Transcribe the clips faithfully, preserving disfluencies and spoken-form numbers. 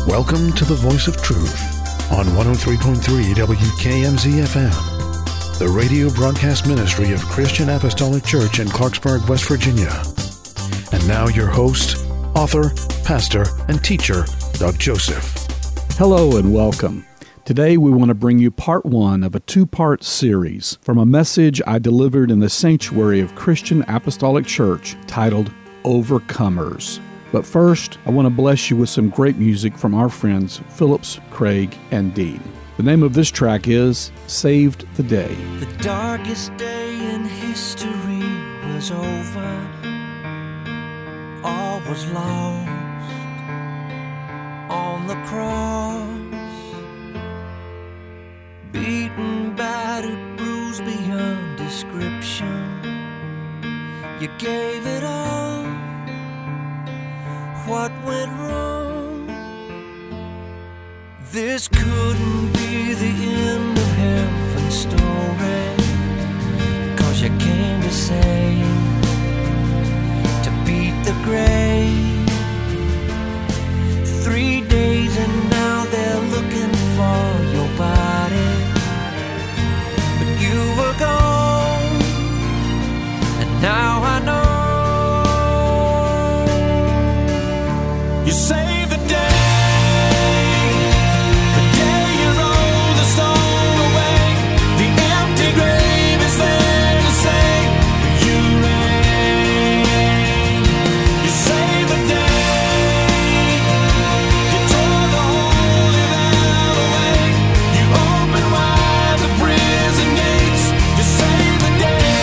Welcome to the Voice of Truth on one oh three point three W K M Z F M, the radio broadcast ministry of Christian Apostolic Church in Clarksburg, West Virginia. And now your host, author, pastor, and teacher, Doug Joseph. Hello and welcome. Today we want to bring you part one of a two-part series from a message I delivered in the sanctuary of Christian Apostolic Church titled Overcomers. But first, I want to bless you with some great music from our friends Phillips, Craig, and Dean. The name of this track is Saved the Day. The darkest day in history was over. All was lost on the cross. Beaten, battered, bruised beyond description. You gave it all. What went wrong? This couldn't be the end of heaven's story, 'cause you came to save, to beat the grave. Three days and now they're looking for your body, but you were gone, and now I know. You saved the day, the day you rolled the stone away. The empty grave is there to say you reign. You saved the day, you tore the holy veil away. You opened wide the prison gates. You saved the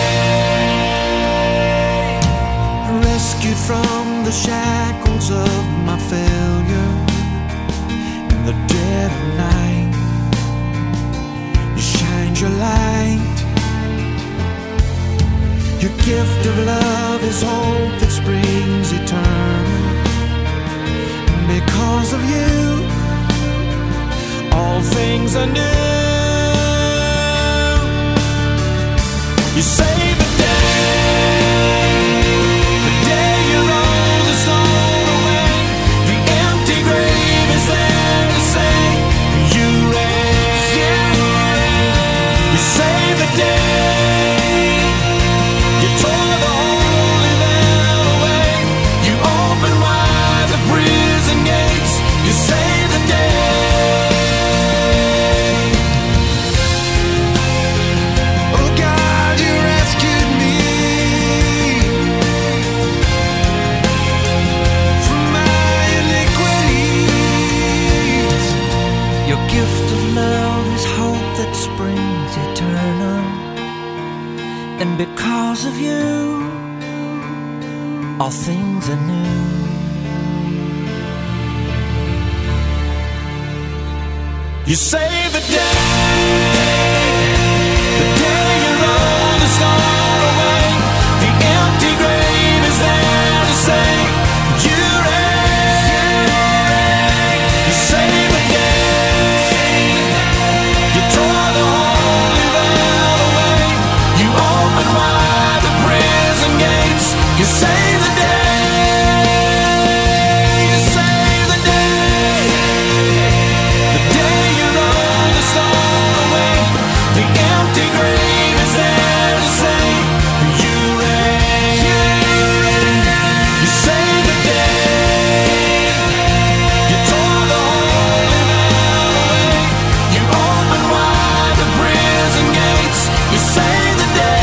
day, rescued from the shackles of my failure in the dead of night. You shined your light. Your gift of love is hope that springs eternal. And because of you, all things are new. You saved the day. And because of you, all things are new. You saved the day, the day you rolled the stone away. The empty grave is there to say you reign. You saved the day, you tore the holy veil away. You opened wide the prison gates. You saved the day. You saved the day. The day you rolled the stone away. The empty grave is there to say you reign. You saved the day. You tore the holy veil away. You opened wide the prison gates. You saved the day.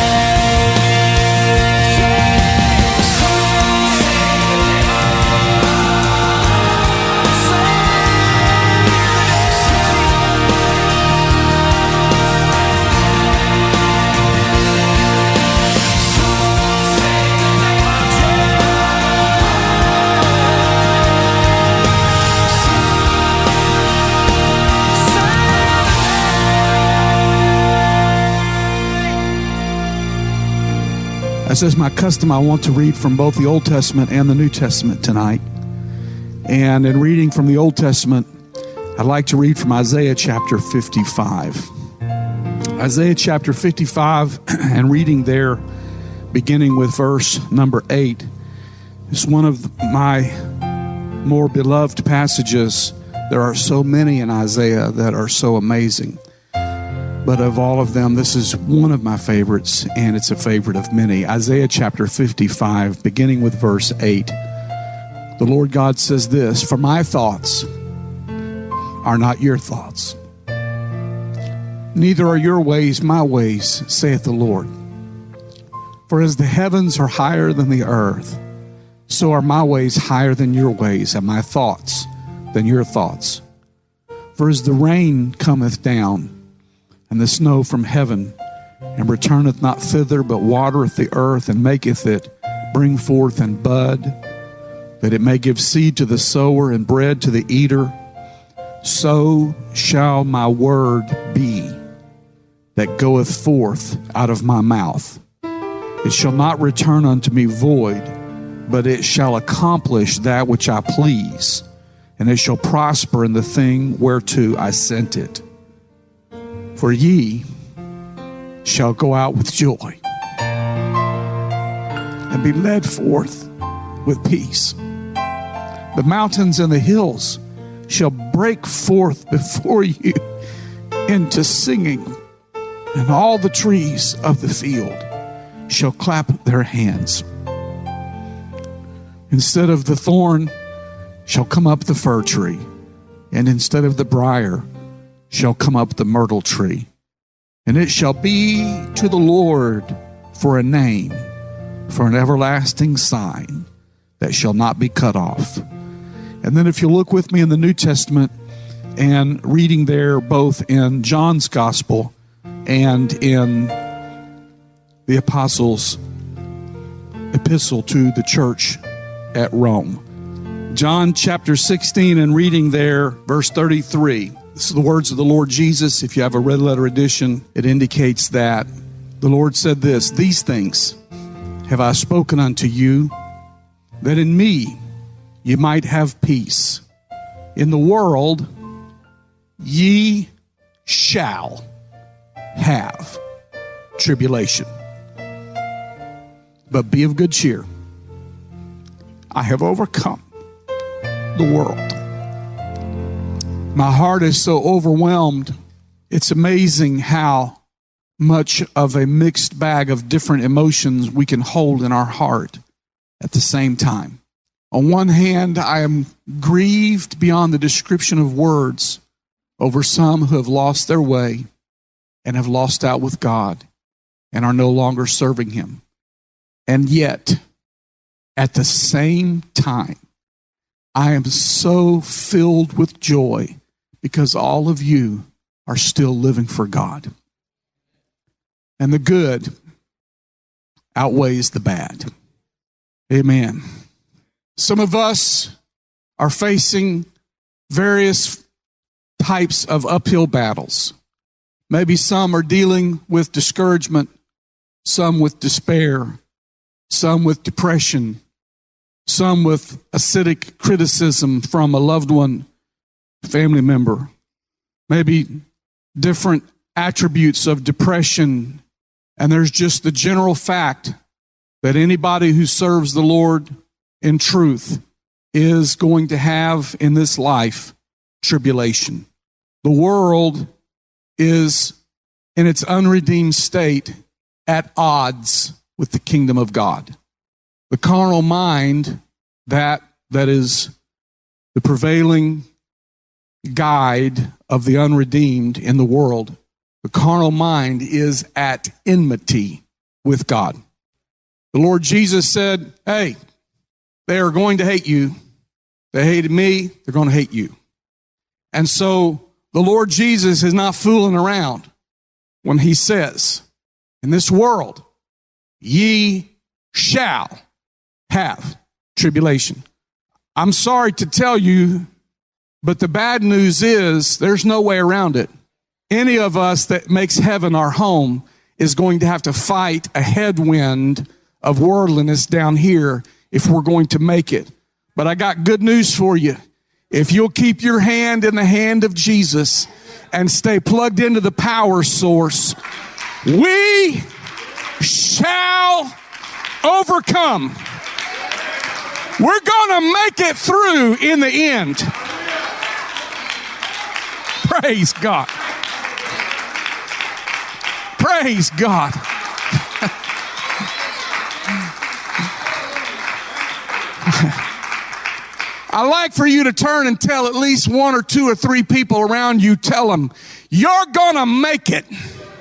As is my custom, I want to read from both the Old Testament and the New Testament tonight. And in reading from the Old Testament, I'd like to read from Isaiah chapter fifty-five. Isaiah chapter fifty-five, and reading there, beginning with verse number eight, is one of my more beloved passages There are so many in Isaiah that are so amazing. But of all of them, this is one of my favorites, and it's a favorite of many. Isaiah chapter fifty-five, beginning with verse eight. The Lord God says this, "For my thoughts are not your thoughts, neither are your ways my ways, saith the Lord. For as the heavens are higher than the earth, so are my ways higher than your ways, and my thoughts than your thoughts. For as the rain cometh down, and the snow from heaven, and returneth not thither, but watereth the earth, and maketh it bring forth and bud, that it may give seed to the sower and bread to the eater, so shall my word be that goeth forth out of my mouth. It shall not return unto me void, but it shall accomplish that which I please, and it shall prosper in the thing whereto I sent it. For ye shall go out with joy, and be led forth with peace. The mountains and the hills shall break forth before you into singing, and all the trees of the field shall clap their hands. Instead of the thorn shall come up the fir tree, and instead of the briar shall come up the myrtle tree. And it shall be to the Lord for a name, for an everlasting sign that shall not be cut off." And then if you look with me in the New Testament and reading there both in John's Gospel and in the Apostles' epistle to the church at Rome. John chapter sixteen and reading there, verse thirty-three. This is the words of the Lord Jesus. If you have a red letter edition, it indicates that the Lord said this, "These things have I spoken unto you, that in me you might have peace. In the world ye shall have tribulation. But be of good cheer. I have overcome the world." My heart is so overwhelmed. It's amazing how much of a mixed bag of different emotions we can hold in our heart at the same time. On one hand, I am grieved beyond the description of words over some who have lost their way and have lost out with God and are no longer serving Him. And yet, at the same time, I am so filled with joy because all of you are still living for God. And the good outweighs the bad. Amen. Some of us are facing various types of uphill battles. Maybe some are dealing with discouragement, some with despair, some with depression, some with acidic criticism from a loved one, family member. Maybe different attributes of depression. And there's just the general fact that anybody who serves the Lord in truth is going to have in this life tribulation. The world is in its unredeemed state at odds with the kingdom of God. The carnal mind, that that is the prevailing guide of the unredeemed in the world, the carnal mind is at enmity with God. The Lord Jesus said, hey, they are going to hate you. They hated me, they're going to hate you. And so the Lord Jesus is not fooling around when He says, in this world, ye shall have tribulation. I'm sorry to tell you, but the bad news is there's no way around it. Any of us that makes heaven our home is going to have to fight a headwind of worldliness down here if we're going to make it. But I got good news for you. If you'll keep your hand in the hand of Jesus and stay plugged into the power source, we shall overcome. We're going to make it through in the end. Praise God. Praise God. I like for you to turn and tell at least one or two or three people around you, tell them, you're going to make it.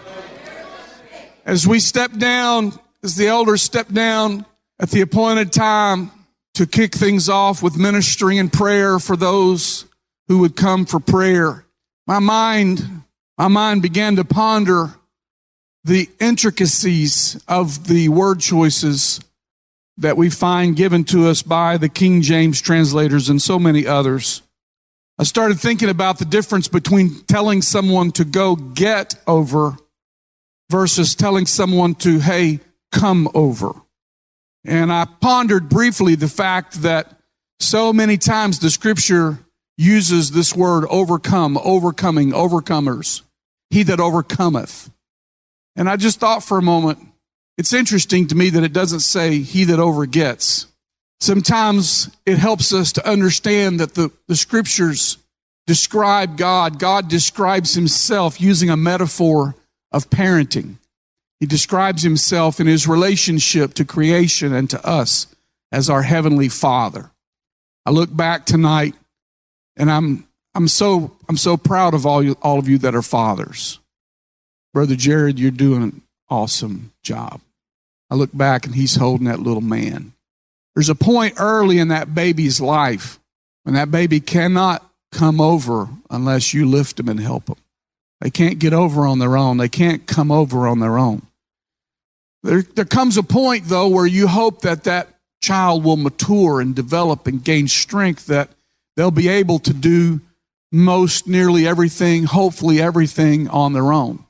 As we step down, as the elders step down at the appointed time to kick things off with ministering and prayer for those who would come for prayer, my mind, my mind began to ponder the intricacies of the word choices that we find given to us by the King James translators and so many others. I started thinking about the difference between telling someone to go get over versus telling someone to, hey, come over. And I pondered briefly the fact that so many times the scripture uses this word overcome, overcoming, overcomers, he that overcometh. And I just thought for a moment, it's interesting to me that it doesn't say he that overgets. Sometimes it helps us to understand that the, the scriptures describe God. God describes himself using a metaphor of parenting. He describes himself in his relationship to creation and to us as our heavenly Father. I look back tonight and I'm I'm so I'm so proud of all you, all of you that are fathers. Brother Jared, you're doing an awesome job. I look back and he's holding that little man. There's a point early in that baby's life when that baby cannot come over unless you lift them and help them. They can't get over on their own. They can't come over on their own. There, there comes a point, though, where you hope that that child will mature and develop and gain strength, that they'll be able to do most nearly everything, hopefully everything on their own.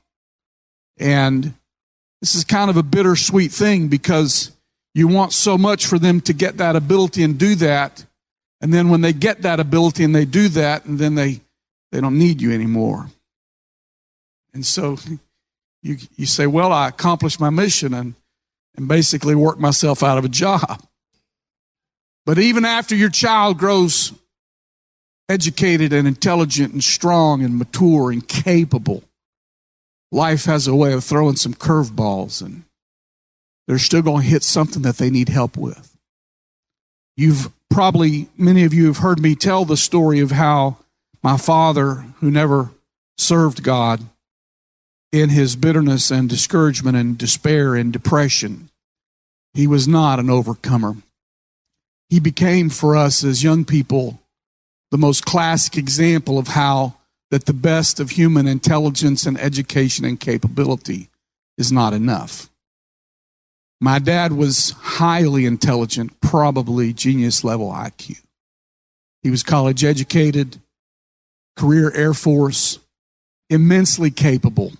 And this is kind of a bittersweet thing because you want so much for them to get that ability and do that. And then when they get that ability and they do that, and then they, they don't need you anymore. And so you you say, well, I accomplished my mission and, and basically worked myself out of a job. But even after your child grows educated and intelligent and strong and mature and capable, life has a way of throwing some curveballs, and they're still going to hit something that they need help with. You've probably, many of you have heard me tell the story of how my father, who never served God, in his bitterness and discouragement and despair and depression, he was not an overcomer. He became for us as young people the most classic example of how that the best of human intelligence and education and capability is not enough. My dad was highly intelligent, probably genius level I Q. He was college educated, career Air Force, immensely capable.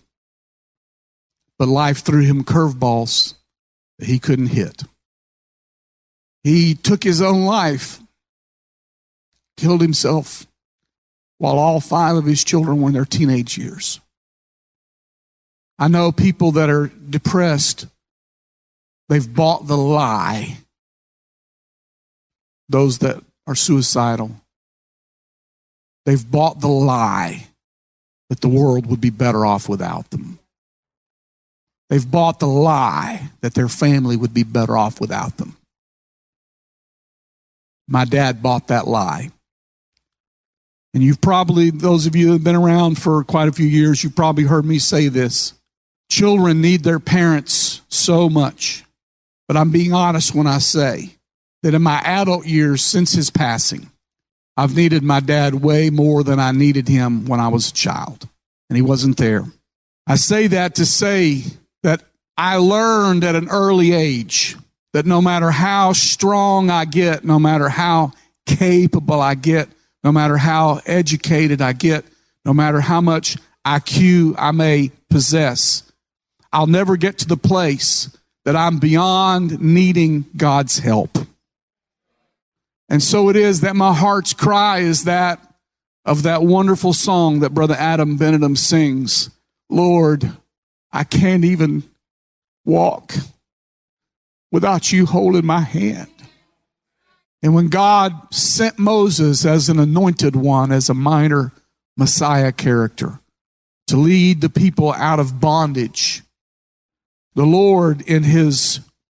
But life threw him curveballs that he couldn't hit. He took his own life, killed himself, while all five of his children were in their teenage years. I know people that are depressed. They've bought the lie. Those that are suicidal. They've bought the lie that the world would be better off without them. They've bought the lie that their family would be better off without them. My dad bought that lie. And you've probably, those of you who have been around for quite a few years, you've probably heard me say this. Children need their parents so much. But I'm being honest when I say that in my adult years since his passing, I've needed my dad way more than I needed him when I was a child. And he wasn't there. I say that to say that I learned at an early age that no matter how strong I get, no matter how capable I get, no matter how educated I get, no matter how much I Q I may possess, I'll never get to the place that I'm beyond needing God's help. And so it is that my heart's cry is that of that wonderful song that Brother Adam Benedum sings. Lord, I can't even walk without you holding my hand. And when God sent Moses as an anointed one, as a minor Messiah character, to lead the people out of bondage. The Lord, in his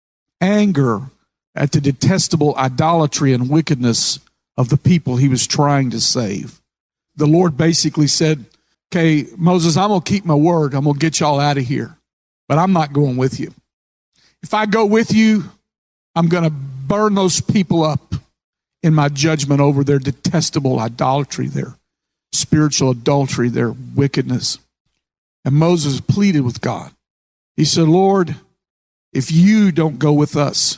anger at the detestable idolatry and wickedness of the people he was trying to save, the Lord basically said, okay, Moses, I'm going to keep my word. I'm going to get y'all out of here, but I'm not going with you. If I go with you, I'm going to burn those people up in my judgment over their detestable idolatry, their spiritual adultery, their wickedness. And Moses pleaded with God. He said, Lord, if you don't go with us,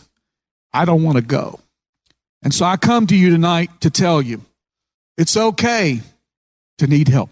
I don't want to go. And so I come to you tonight to tell you, it's okay to need help.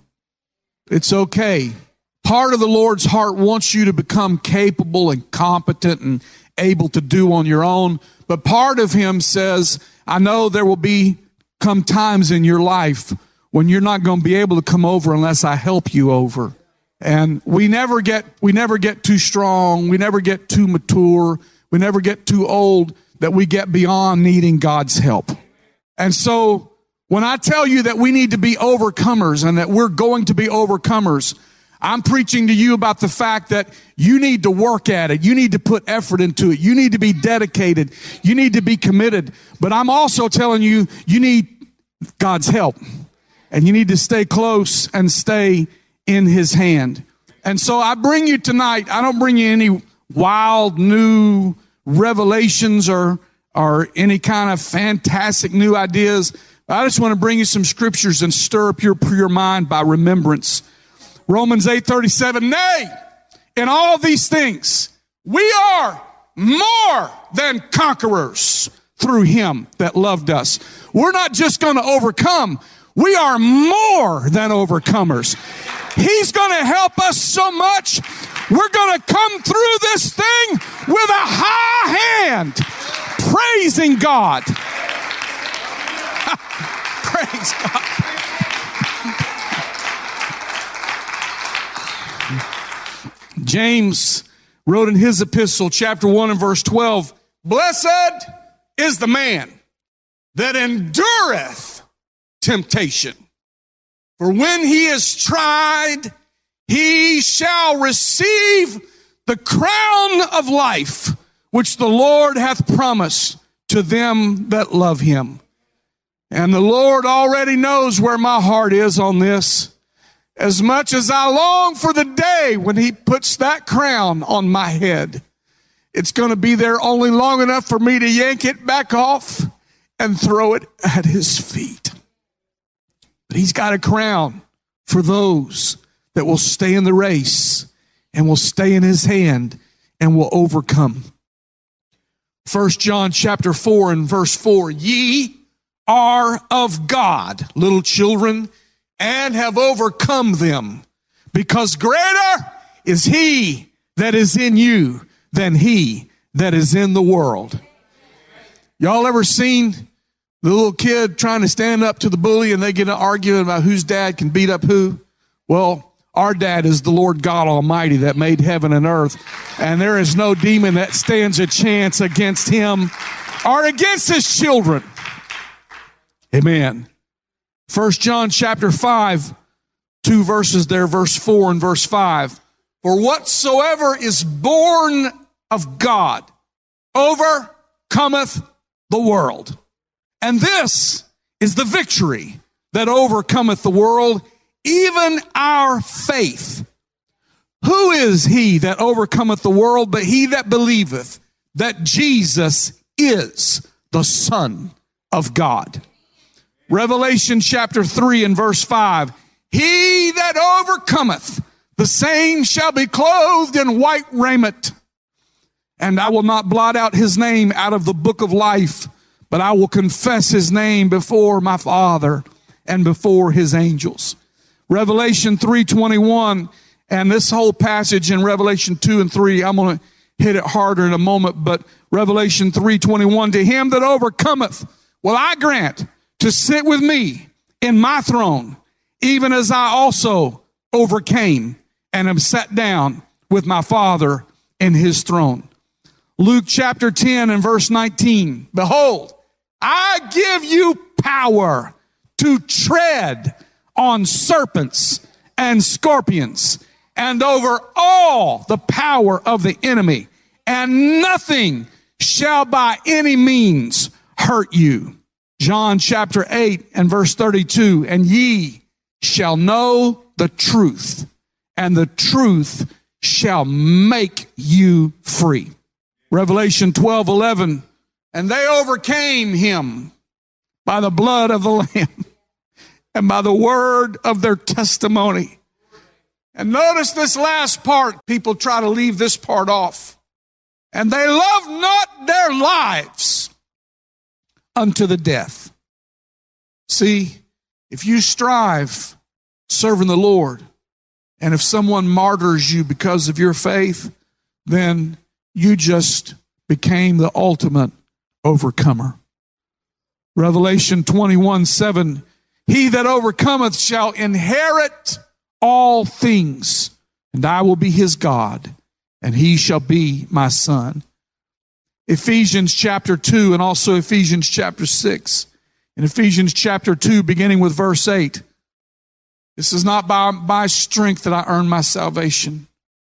It's okay. Part of the Lord's heart wants you to become capable and competent and able to do on your own. But part of him says, I know there will be come times in your life when you're not going to be able to come over unless I help you over. And we never get, we never get too strong. We never get too mature. We never get too old that we get beyond needing God's help. And so when I tell you that we need to be overcomers and that we're going to be overcomers, I'm preaching to you about the fact that you need to work at it. You need to put effort into it. You need to be dedicated. You need to be committed. But I'm also telling you, you need God's help. And you need to stay close and stay in his hand. And so I bring you tonight, I don't bring you any wild new revelations or, or any kind of fantastic new ideas. I just want to bring you some scriptures and stir up your, your mind by remembrance. Romans eight thirty-seven, nay, in all these things, we are more than conquerors through him that loved us. We're not just going to overcome. We are more than overcomers. He's going to help us so much. We're going to come through this thing with a high hand, praising God. Praise God. James wrote in his epistle, chapter one and verse twelve, blessed is the man that endureth temptation. For when he is tried, he shall receive the crown of life, which the Lord hath promised to them that love him. And the Lord already knows where my heart is on this. As much as I long for the day when he puts that crown on my head, it's going to be there only long enough for me to yank it back off and throw it at his feet. But he's got a crown for those that will stay in the race and will stay in his hand and will overcome. First John chapter four and verse four, ye are of God, little children, and have overcome them, because greater is he that is in you than he that is in the world. Y'all ever seen the little kid trying to stand up to the bully and they get an argument about whose dad can beat up who? Well, our dad is the Lord God Almighty that made heaven and earth, and there is no demon that stands a chance against him or against his children. Amen. First John chapter five, two verses there, verse four and verse five. For whatsoever is born of God overcometh the world. And this is the victory that overcometh the world, even our faith. Who is he that overcometh the world but he that believeth that Jesus is the Son of God? Revelation chapter three and verse five. He that overcometh, the same shall be clothed in white raiment. And I will not blot out his name out of the book of life, but I will confess his name before my Father and before his angels. Revelation three twenty-one, and this whole passage in Revelation two and three, I'm going to hit it harder in a moment, but Revelation three twenty-one, to him that overcometh will I grant to sit with me in my throne, even as I also overcame and am sat down with my Father in his throne. Luke chapter ten and verse nineteen, behold, I give you power to tread on serpents and scorpions and over all the power of the enemy, and nothing shall by any means hurt you. John chapter eight and verse thirty-two, and ye shall know the truth, and the truth shall make you free. Revelation twelve eleven, and they overcame him by the blood of the Lamb and by the word of their testimony. And notice this last part. People try to leave this part off. And they loved not their lives unto the death. See, if you strive serving the Lord, and if someone martyrs you because of your faith, then you just became the ultimate overcomer. Revelation twenty-one seven, he that overcometh shall inherit all things, and I will be his God, and he shall be my son. Ephesians chapter two and also Ephesians chapter six. In Ephesians chapter two, beginning with verse eight, this is not by my strength that I earn my salvation.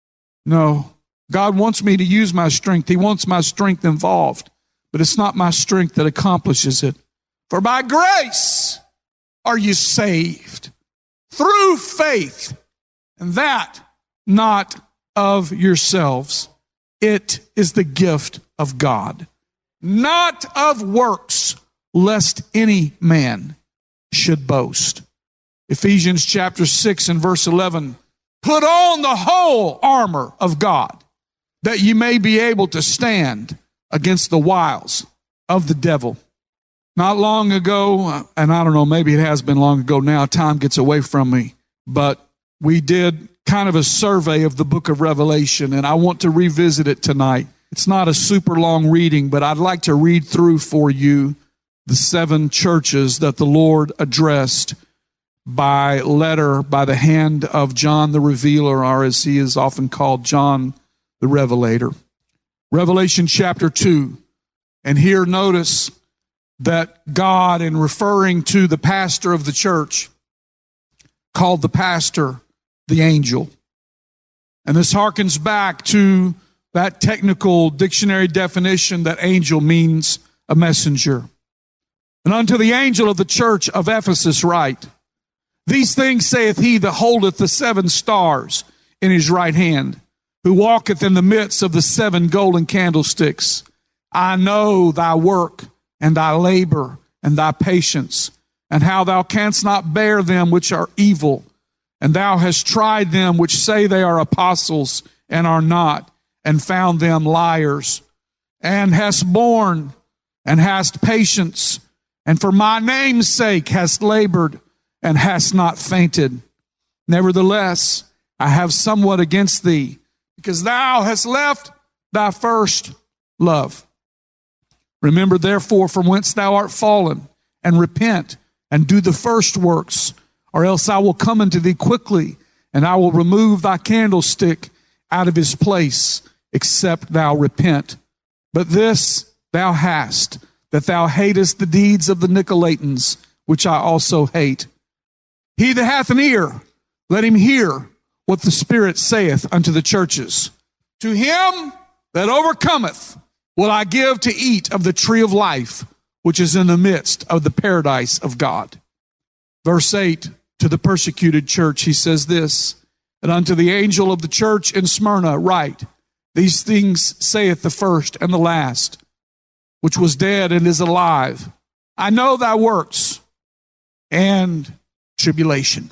No, God wants me to use my strength. He wants my strength involved, but it's not my strength that accomplishes it. For by grace are you saved through faith, and that not of yourselves. It is the gift of God, not of works, lest any man should boast. Ephesians chapter six and verse eleven, put on the whole armor of God, that you may be able to stand against the wiles of the devil. Not long ago, and I don't know, maybe it has been long ago now, time gets away from me, but we did kind of a survey of the book of Revelation, and I want to revisit it tonight. It's not a super long reading, but I'd like to read through for you the seven churches that the Lord addressed by letter, by the hand of John the Revealer, or as he is often called, John the Revelator. Revelation chapter two, and here notice that God, in referring to the pastor of the church, called the pastor the angel. And this harkens back to that technical dictionary definition that angel means a messenger. And unto the angel of the church of Ephesus write, these things saith he that holdeth the seven stars in his right hand, who walketh in the midst of the seven golden candlesticks. I know thy work, and thy labor, and thy patience, and how thou canst not bear them which are evil, and thou hast tried them which say they are apostles, and are not, and found them liars, and hast borne, and hast patience, and for my name's sake hast labored, and hast not fainted. Nevertheless, I have somewhat against thee, because thou hast left thy first love. Remember therefore from whence thou art fallen, and repent, and do the first works, or else I will come unto thee quickly, and I will remove thy candlestick out of his place, except thou repent. But this thou hast, that thou hatest the deeds of the Nicolaitans, which I also hate. He that hath an ear, let him hear what the Spirit saith unto the churches. To him that overcometh will I give to eat of the tree of life, which is in the midst of the paradise of God. Verse eight, to the persecuted church, he says this, and unto the angel of the church in Smyrna write, these things saith the first and the last, which was dead and is alive. I know thy works, and tribulation,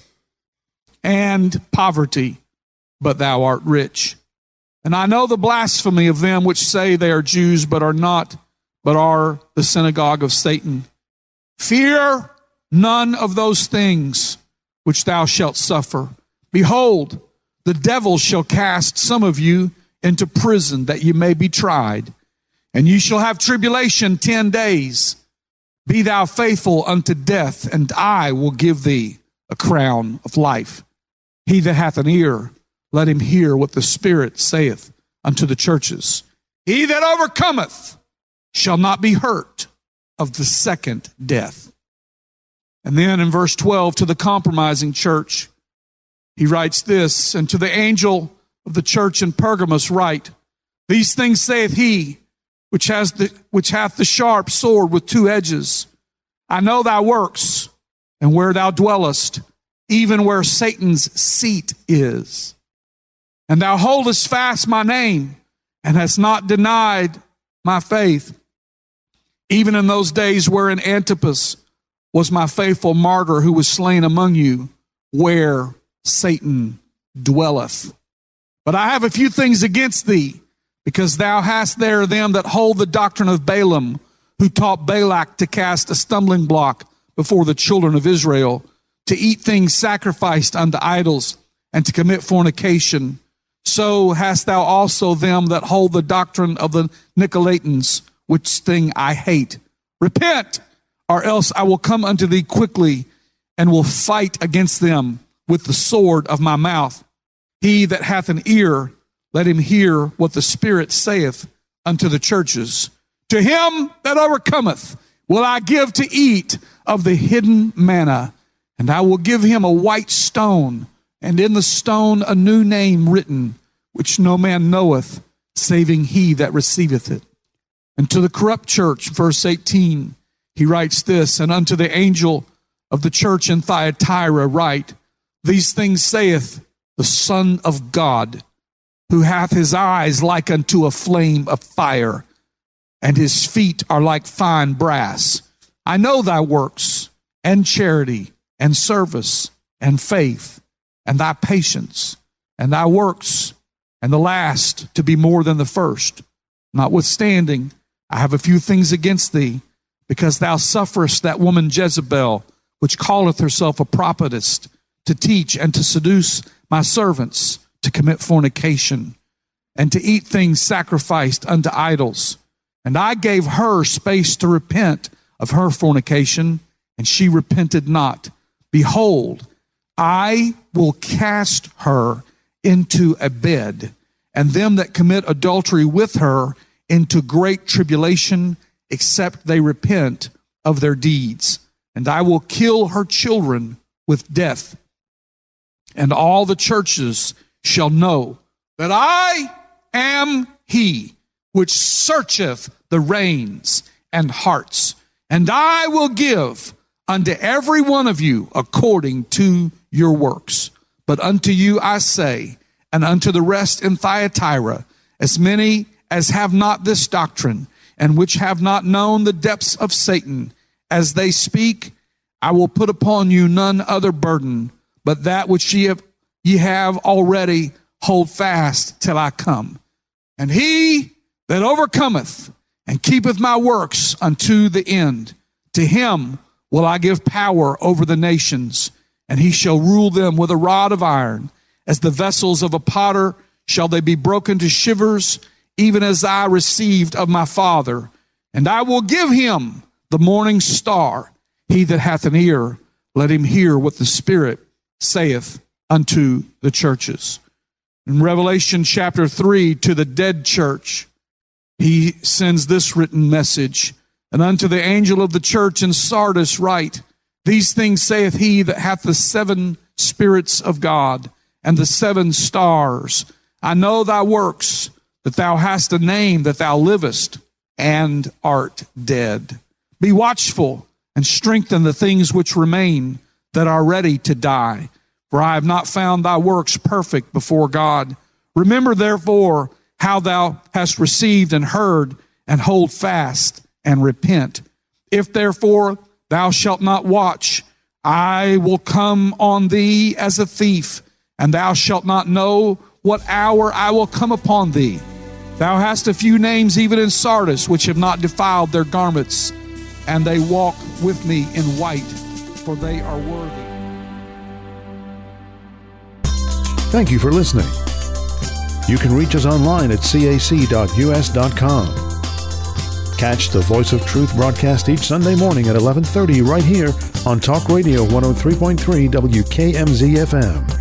and poverty, but thou art rich. And I know the blasphemy of them which say they are Jews, but are not, but are the synagogue of Satan. Fear none of those things which thou shalt suffer. Behold, the devil shall cast some of you into prison, that you may be tried. And you shall have tribulation ten days. Be thou faithful unto death, and I will give thee a crown of life. He that hath an ear, let him hear what the Spirit saith unto the churches. He that overcometh shall not be hurt of the second death. And then in verse twelve, to the compromising church, he writes this, and to the angel of the church in Pergamos write, these things saith he, which has the which hath the sharp sword with two edges. I know thy works, and where thou dwellest, even where Satan's seat is. And thou holdest fast my name, and hast not denied my faith, even in those days wherein Antipas was my faithful martyr, who was slain among you, where Satan dwelleth. But I have a few things against thee, because thou hast there them that hold the doctrine of Balaam, who taught Balak to cast a stumbling block before the children of Israel, to eat things sacrificed unto idols, and to commit fornication. So hast thou also them that hold the doctrine of the Nicolaitans, which thing I hate. Repent, or else I will come unto thee quickly, and will fight against them with the sword of my mouth. He that hath an ear, let him hear what the Spirit saith unto the churches. To him that overcometh will I give to eat of the hidden manna, and I will give him a white stone, and in the stone a new name written, which no man knoweth, saving he that receiveth it. And to the corrupt church, verse eighteen, he writes this, and unto the angel of the church in Thyatira write, these things saith the Son of God, who hath his eyes like unto a flame of fire, and his feet are like fine brass. I know thy works, and charity, and service, and faith, and thy patience, and thy works, and the last to be more than the first. Notwithstanding, I have a few things against thee, because thou sufferest that woman Jezebel, which calleth herself a prophetess, to teach and to seduce my servants to commit fornication, and to eat things sacrificed unto idols. And I gave her space to repent of her fornication, and she repented not. Behold, I will cast her into a bed, and them that commit adultery with her into great tribulation, except they repent of their deeds. And I will kill her children with death. And all the churches shall know that I am he which searcheth the reins and hearts. And I will give unto every one of you according to your works. But unto you I say, and unto the rest in Thyatira, as many as have not this doctrine, and which have not known the depths of Satan, as they speak, I will put upon you none other burden, but that which ye have, ye have already, hold fast till I come. And he that overcometh and keepeth my works unto the end, to him will I give power over the nations, and he shall rule them with a rod of iron. As the vessels of a potter shall they be broken to shivers, even as I received of my Father. And I will give him the morning star. He that hath an ear, let him hear what the Spirit saith unto the churches. In Revelation chapter three, to the dead church, he sends this written message. And unto the angel of the church in Sardis write, these things saith he that hath the seven spirits of God and the seven stars. I know thy works, that thou hast a name, that thou livest and art dead. Be watchful and strengthen the things which remain that are ready to die. For I have not found thy works perfect before God. Remember therefore how thou hast received and heard, and hold fast and repent. If therefore thou shalt not watch, I will come on thee as a thief, and thou shalt not know what hour I will come upon thee. Thou hast a few names even in Sardis, which have not defiled their garments, and they walk with me in white, for they are worthy. Thank you for listening. You can reach us online at c a c dot u s dot com. Catch the Voice of Truth broadcast each Sunday morning at eleven thirty right here on Talk Radio one oh three point three W K M Z F M.